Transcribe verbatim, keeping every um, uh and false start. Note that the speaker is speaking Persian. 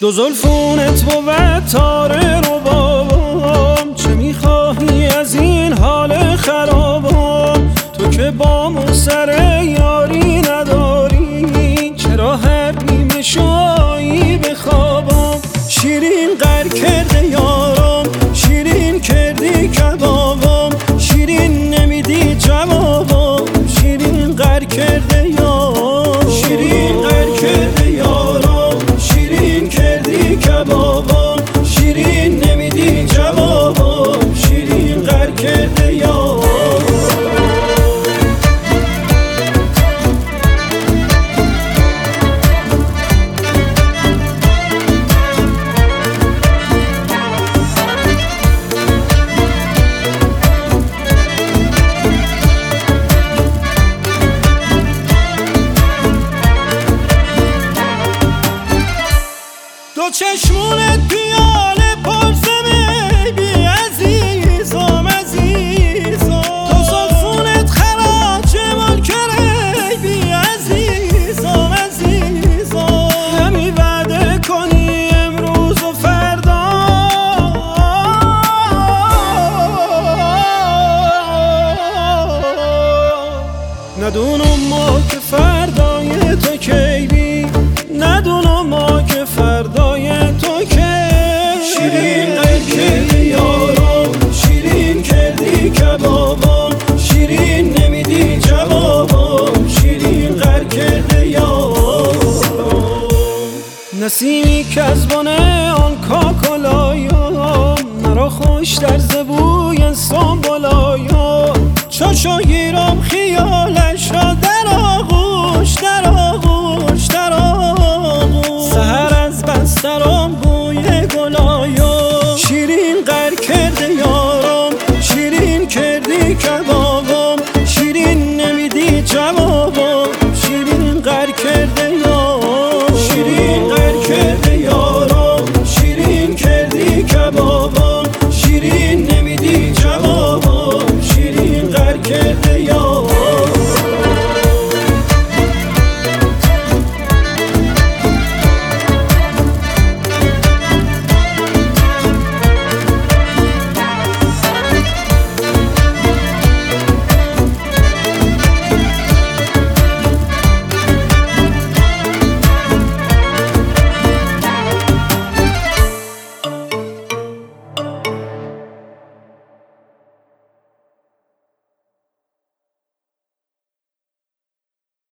دو زلفونت بود تاره رو بابام، چه میخواهی از این حال خرابام؟ تو که بام و سر یاری نداری، چرا هر نیمه شایی بخوابم؟ شیرین غر کرده یارم، شیرین کردی کبابم، شیرین نمیدی جوابم، شیرین غر کرده یارم، شیرین غر کرده یارم، شیرین کردی کبابم، شیرین نمیدی جوابم، شیرین غر کرده یارم. دو چشمونت پیاله پرسه بیبی عزیزم عزیزم، دو زلفونت خراج منکره بی عزیزم عزیزم، همی وعده کنی امروز و فردا، ندونم ما که فردای تو کی بی، ندونم ما که فردای تو که. شیرین غر کردی یارم، شیرین کردی کبابم، شیرین نمیدی جوابم، شیرین غر کرده یارم. نسیمی که از بانه آن کاکلایم، مرا خوش در زبوی سنبلایم، چاشو گیرم خیالش را در آغوش در آغوش در آغوش، سحر از بسترم بوی گلایم. شیرین غر کرده یارم، شیرین کردی کبابم، شیرین نمیدی جوابم، شیرین غر کرده